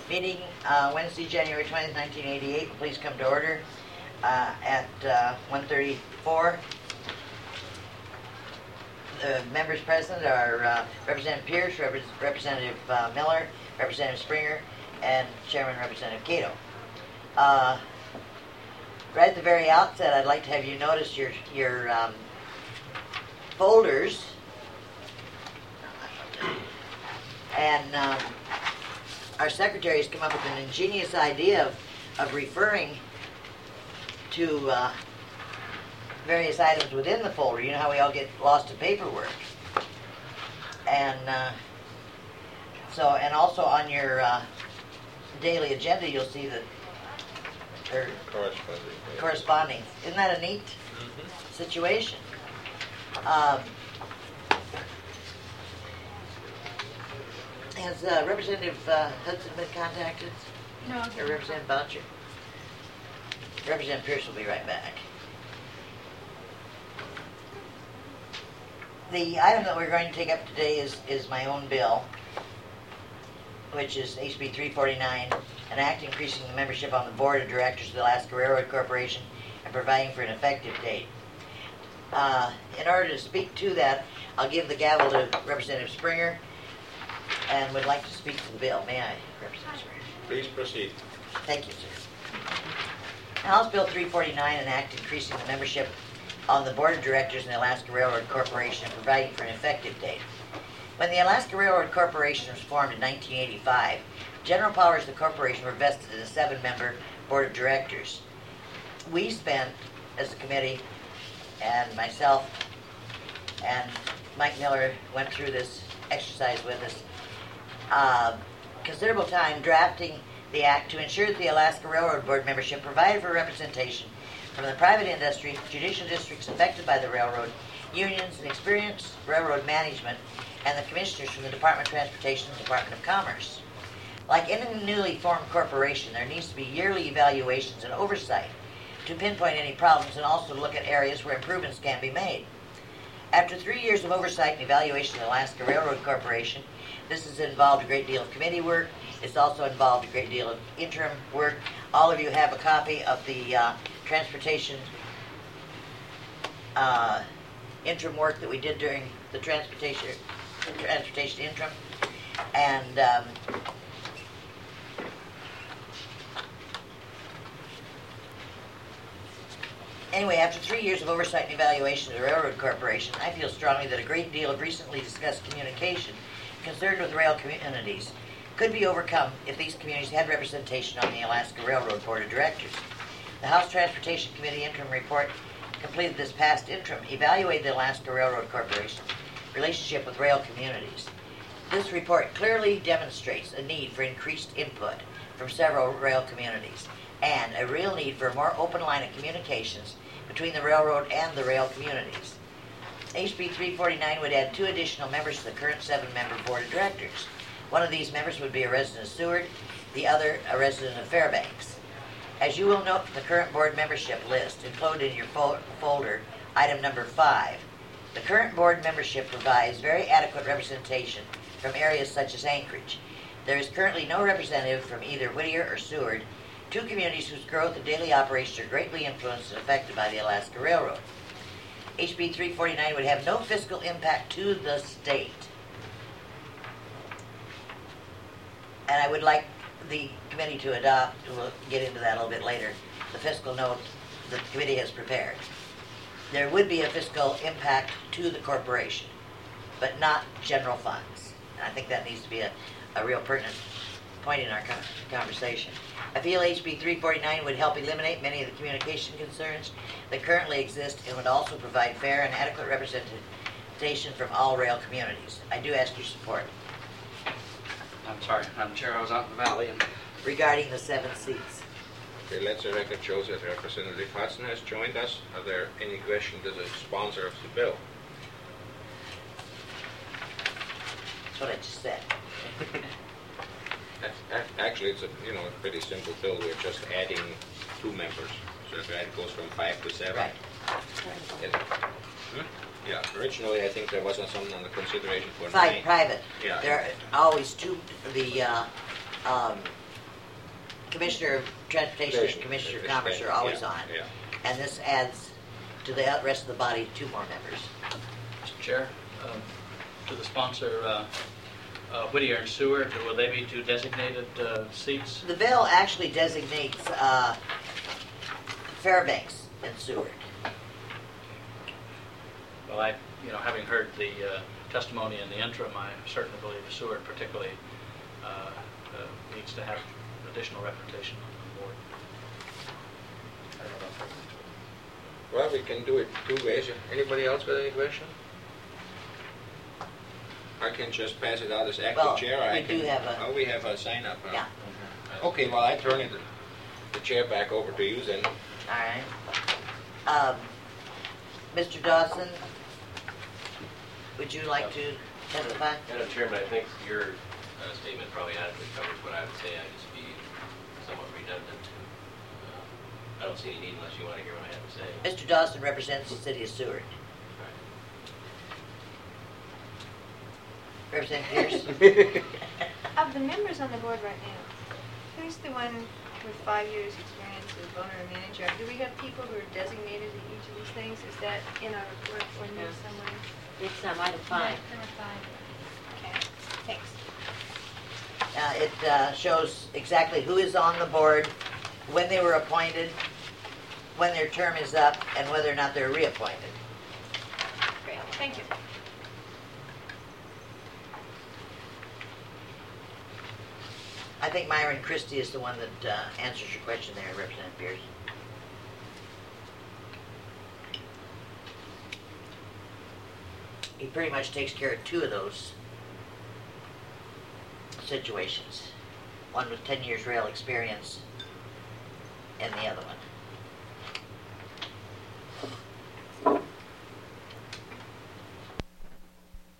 Meeting Wednesday, January 20th, 1988. Please come to order at 1:34. The members present are Representative Pierce, Representative Miller, Representative Springer, and Chairman Representative Cato. Right at the very outset, I'd like to have you notice your folders. And our secretary has come up with an ingenious idea of referring to various items within the folder. You know how we all get lost in paperwork. And and also on your daily agenda, you'll see that they're corresponding. Isn't that a neat situation? Has Representative Hudson been contacted? No. Or Representative Boucher? Representative Pierce will be right back. The item that we're going to take up today is my own bill, which is HB 349, an act increasing the membership on the board of directors of the Alaska Railroad Corporation and providing for an effective date. In order to speak to that, I'll give the gavel to Representative Springer, and would like to speak to the bill. May I, Representative Springer? Please proceed. Thank you, sir. House Bill 349, an act increasing the membership on the board of directors in the Alaska Railroad Corporation and providing for an effective date. When the Alaska Railroad Corporation was formed in 1985, general powers of the corporation were vested in a 7-member board of directors. We spent, as a committee, and myself and Mike Miller went through this exercise with us, considerable time drafting the act to ensure that the Alaska Railroad Board membership provided for representation from the private industry, judicial districts affected by the railroad, unions, and experienced railroad management, and the commissioners from the Department of Transportation and Department of Commerce. Like any newly formed corporation, there needs to be yearly evaluations and oversight to pinpoint any problems and also to look at areas where improvements can be made. After 3 years of oversight and evaluation of the Alaska Railroad Corporation, this has involved a great deal of committee work. It's also involved a great deal of interim work. All of you have a copy of the transportation interim work that we did during the transportation interim. And anyway, after 3 years of oversight and evaluation of the Railroad Corporation, I feel strongly that a great deal of recently discussed communication concerned with rail communities could be overcome if these communities had representation on the Alaska Railroad Board of Directors. The House Transportation Committee interim report completed this past interim evaluated the Alaska Railroad Corporation's relationship with rail communities. This report clearly demonstrates a need for increased input from several rail communities and a real need for a more open line of communications between the railroad and the rail communities. HB 349 would add 2 additional members to the current 7-member board of directors. One of these members would be a resident of Seward, the other a resident of Fairbanks. As you will note from the current board membership list included in your folder, item number 5, the current board membership provides very adequate representation from areas such as Anchorage. There is currently no representative from either Whittier or Seward, 2 communities whose growth and daily operations are greatly influenced and affected by the Alaska Railroad. HB 349 would have no fiscal impact to the state. And I would like the committee to adopt, we'll get into that a little bit later, the fiscal note that the committee has prepared. There would be a fiscal impact to the corporation, but not general funds. And I think that needs to be a real pertinent point in our conversation. I feel HB 349 would help eliminate many of the communication concerns that currently exist and would also provide fair and adequate representation from all rail communities. I do ask your support. I'm sorry, Madam Chair, I was out in the valley. Regarding the 7 seats. Okay, let the record show that Representative Hudson has joined us. Are there any questions to the sponsor of the bill? That's what I just said. Actually, it's a pretty simple bill. We're just adding 2 members, so that goes from 5 to 7. Right. Yeah, originally I think there wasn't something on the consideration for private. Yeah. There are always 2. The Commissioner of Transportation and Commissioner of Commerce are always on. Yeah. And this adds to the rest of the body 2 more members. Mr. Chair, to the sponsor, Whittier and Seward, will they be 2 designated seats? The bill actually designates Fairbanks and Seward. Well, having heard the testimony in the interim, I certainly believe Seward particularly needs to have additional representation on the board. I don't know if Well, we can do it 2 ways. Anybody else got any question? I can just pass it out as acting Well, chair. Or we I can, do have a- Oh, we have a sign up. Huh? Yeah. Okay, well, I turn the chair back over to you then. All right. Mr. Dawson, would you like to testify? Madam Chairman, I think your statement probably adequately covers what I would say. I'd just be somewhat redundant. I don't see any need unless you want to hear what I have to say. Mr. Dawson represents the city of Seward. Representative Pierce? Of the members on the board right now, who's the one with 5 years experience as owner and manager? Do we have people who are designated in each of these things? Is that in our report or No. somewhere? It's item 5. Number 5. Okay, thanks. It shows exactly who is on the board, when they were appointed, when their term is up, and whether or not they're reappointed. Great, thank you. I think Myron Christie is the one that answers your question there, Representative Pierce. He pretty much takes care of 2 of those situations. One with 10 years rail experience and the other one.